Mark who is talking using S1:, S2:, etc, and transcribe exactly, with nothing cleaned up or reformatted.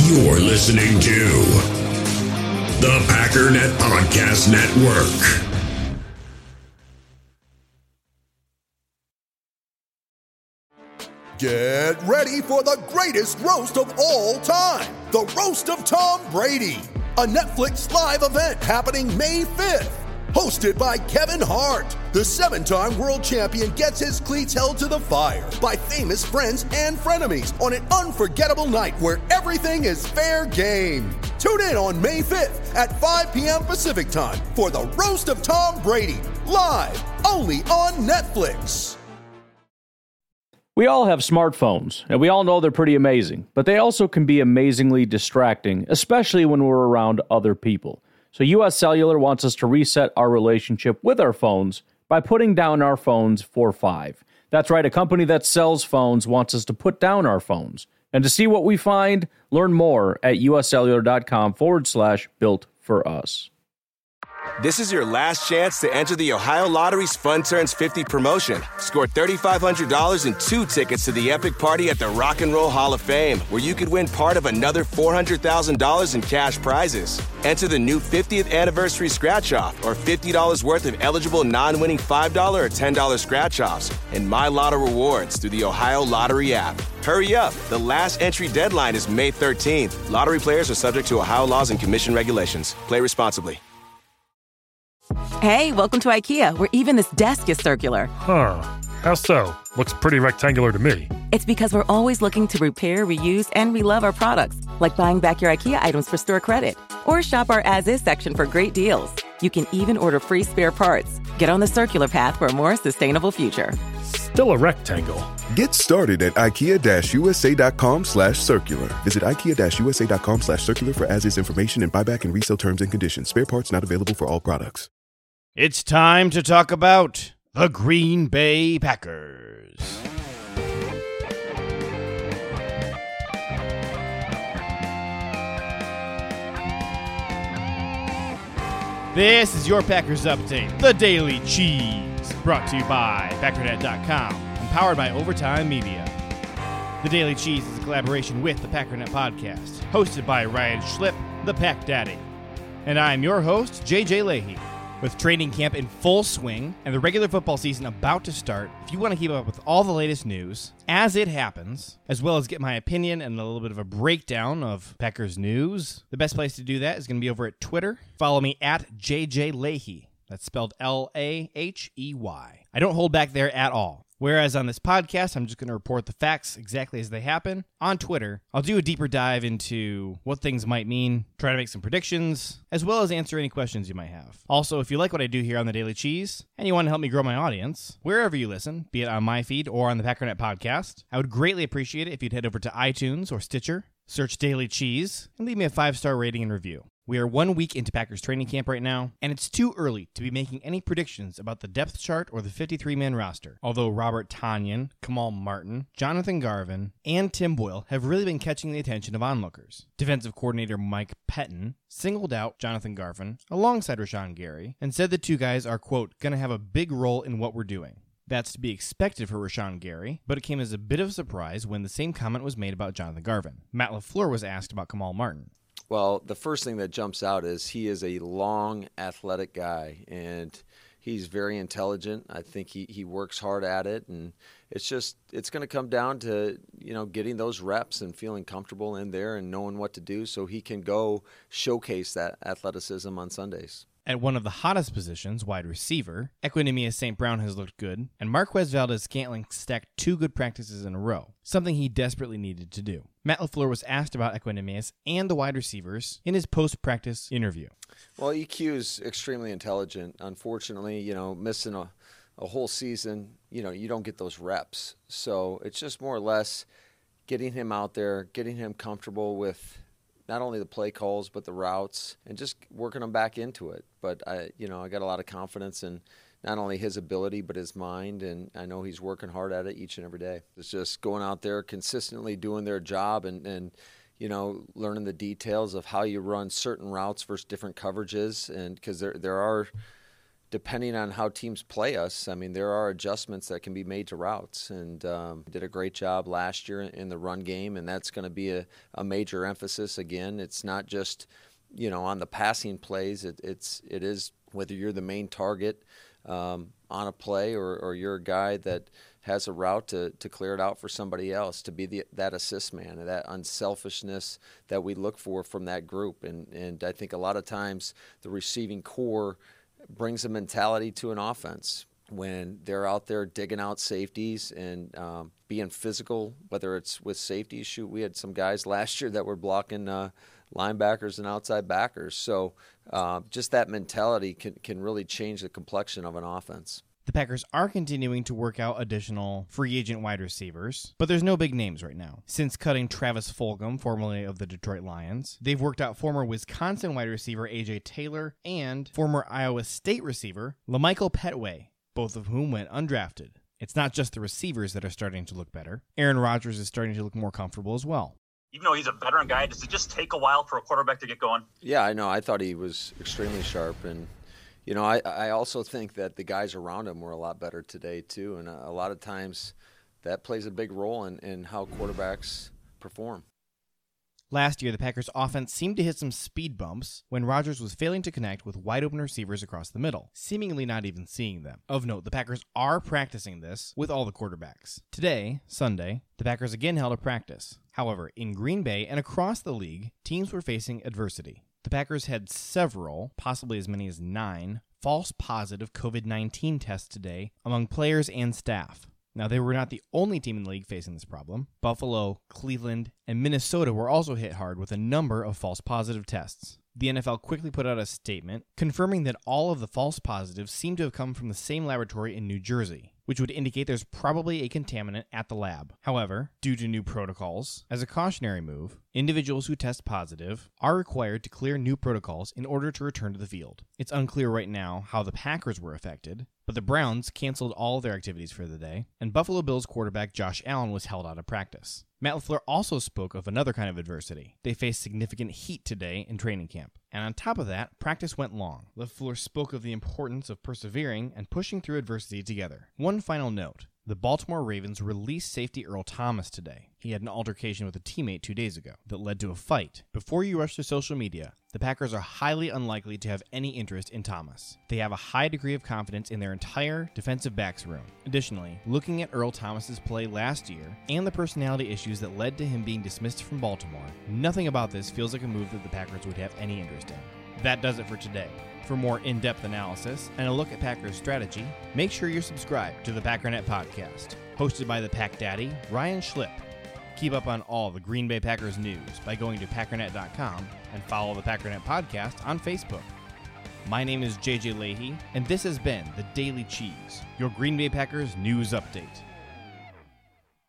S1: You're listening to the Packernet Podcast Network.
S2: Get ready for the greatest roast of all time, the Roast of Tom Brady, a Netflix live event happening May fifth. Hosted by Kevin Hart, the seven-time world champion gets his cleats held to the fire by famous friends and frenemies on an unforgettable night where everything is fair game. Tune in on May fifth at five p.m. Pacific time for the Roast of Tom Brady, live only on Netflix.
S3: We all have smartphones, and we all know they're pretty amazing, but they also can be amazingly distracting, especially when we're around other people. So U S Cellular wants us to reset our relationship with our phones by putting down our phones for five. That's right, a company that sells phones wants us to put down our phones. And to see what we find, learn more at uscellular.com forward slash built for us.
S4: This is your last chance to enter the Ohio Lottery's Fun Turns fifty promotion. Score three thousand five hundred dollars and two tickets to the epic party at the Rock and Roll Hall of Fame, where you could win part of another four hundred thousand dollars in cash prizes. Enter the new fiftieth anniversary scratch-off or fifty dollars worth of eligible non-winning five dollars or ten dollars scratch-offs and My Lotto rewards through the Ohio Lottery app. Hurry up. The last entry deadline is May thirteenth. Lottery players are subject to Ohio laws and commission regulations. Play responsibly.
S5: Hey, welcome to IKEA, where even this desk is circular.
S6: Huh. How so? Looks pretty rectangular to me.
S5: It's because we're always looking to repair, reuse, and relove our products, like buying back your IKEA items for store credit. Or shop our as-is section for great deals. You can even order free spare parts. Get on the circular path for a more sustainable future.
S6: Still a rectangle.
S7: Get started at ikea-usa.com slash circular. Visit ikea-usa.com slash circular for as-is information and buyback and resale terms and conditions. Spare parts not available for all products.
S8: It's time to talk about the Green Bay Packers. This is your Packers Update, the Daily Cheese, brought to you by Packernet dot com and powered by Overtime Media. The Daily Cheese is a collaboration with the Packernet Podcast, hosted by Ryan Schlip, the Pack Daddy. And I'm your host, J J Leahy. With training camp in full swing and the regular football season about to start, if you want to keep up with all the latest news as it happens, as well as get my opinion and a little bit of a breakdown of Packers news, the best place to do that is going to be over at Twitter. Follow me at J J Leahy. That's spelled L A H E Y. I don't hold back there at all. Whereas on this podcast, I'm just going to report the facts exactly as they happen. On Twitter, I'll do a deeper dive into what things might mean, try to make some predictions, as well as answer any questions you might have. Also, if you like what I do here on the Daily Cheese, and you want to help me grow my audience, wherever you listen, be it on my feed or on the Packernet Podcast, I would greatly appreciate it if you'd head over to iTunes or Stitcher, search Daily Cheese, and leave me a five-star rating and review. We are one week into Packers training camp right now, and it's too early to be making any predictions about the depth chart or the fifty-three man roster. Although Robert Tonyan, Kamal Martin, Jonathan Garvin, and Tim Boyle have really been catching the attention of onlookers. Defensive coordinator Mike Pettin singled out Jonathan Garvin alongside Rashawn Gary and said the two guys are, quote, going to have a big role in what we're doing. That's to be expected for Rashawn Gary, but it came as a bit of a surprise when the same comment was made about Jonathan Garvin. Matt LaFleur was asked about Kamal Martin.
S9: Well, the first thing that jumps out is he is a long, athletic guy, and he's very intelligent. I think he, he works hard at it, and it's just it's going to come down to, you know, getting those reps and feeling comfortable in there and knowing what to do so he can go showcase that athleticism on Sundays.
S8: At one of the hottest positions, wide receiver, Equanimeous Saint Brown has looked good, and Marquez Valdes-Scantling stacked two good practices in a row, something he desperately needed to do. Matt LaFleur was asked about Equanimeous and the wide receivers in his post-practice interview.
S9: Well, E Q is extremely intelligent. Unfortunately, you know, missing a, a whole season, you know, you don't get those reps. So it's just more or less getting him out there, getting him comfortable with not only the play calls but the routes, and just working him back into it. But I, you know, I got a lot of confidence in not only his ability but his mind, and I know he's working hard at it each and every day. It's just going out there consistently doing their job and, and you know, learning the details of how you run certain routes versus different coverages, and because there there are depending on how teams play us, I mean, there are adjustments that can be made to routes. And um, did a great job last year in the run game, and that's going to be a, a major emphasis again. It's not just, you know, on the passing plays. It, it's it is whether you're the main target um, on a play or, or you're a guy that has a route to, to clear it out for somebody else, to be the, that assist man, and that unselfishness that we look for from that group. And, and I think a lot of times the receiving core brings a mentality to an offense when they're out there digging out safeties and um, being physical, whether it's with safeties. Shoot, we had some guys last year that were blocking uh, linebackers and outside backers. So uh, just that mentality can, can really change the complexion of an offense.
S8: The Packers are continuing to work out additional free agent wide receivers, but there's no big names right now. Since cutting Travis Fulgham, formerly of the Detroit Lions, they've worked out former Wisconsin wide receiver A J Taylor and former Iowa State receiver LaMichael Petway, both of whom went undrafted. It's not just the receivers that are starting to look better. Aaron Rodgers is starting to look more comfortable as well.
S10: Even though he's a veteran guy, does it just take a while for a quarterback to get going?
S9: Yeah, I know. I thought he was extremely sharp, and you know, I, I also think that the guys around him were a lot better today, too. And a, a lot of times that plays a big role in, in how quarterbacks perform.
S8: Last year, the Packers' offense seemed to hit some speed bumps when Rodgers was failing to connect with wide-open receivers across the middle, seemingly not even seeing them. Of note, the Packers are practicing this with all the quarterbacks. Today, Sunday, the Packers again held a practice. However, in Green Bay and across the league, teams were facing adversity. The Packers had several, possibly as many as nine, false positive covid nineteen tests today among players and staff. Now, they were not the only team in the league facing this problem. Buffalo, Cleveland, and Minnesota were also hit hard with a number of false positive tests. The N F L quickly put out a statement confirming that all of the false positives seem to have come from the same laboratory in New Jersey, which would indicate there's probably a contaminant at the lab. However, due to new protocols, as a cautionary move, individuals who test positive are required to clear new protocols in order to return to the field. It's unclear right now how the Packers were affected, but the Browns canceled all of their activities for the day, and Buffalo Bills quarterback Josh Allen was held out of practice. Matt LaFleur also spoke of another kind of adversity. They faced significant heat today in training camp. And on top of that, practice went long. LaFleur spoke of the importance of persevering and pushing through adversity together. One final note. The Baltimore Ravens released safety Earl Thomas today. He had an altercation with a teammate two days ago that led to a fight. Before you rush to social media, the Packers are highly unlikely to have any interest in Thomas. They have a high degree of confidence in their entire defensive backs room. Additionally, looking at Earl Thomas's play last year and the personality issues that led to him being dismissed from Baltimore, nothing about this feels like a move that the Packers would have any interest in. That does it for today. For more in-depth analysis and a look at Packers strategy, make sure you're subscribed to the Packernet Podcast, hosted by the Pack Daddy, Ryan Schlip. Keep up on all the Green Bay Packers news by going to packernet dot com and follow the Packernet Podcast on Facebook. My name is J J Leahy, and this has been the Daily Cheese, your Green Bay Packers news update.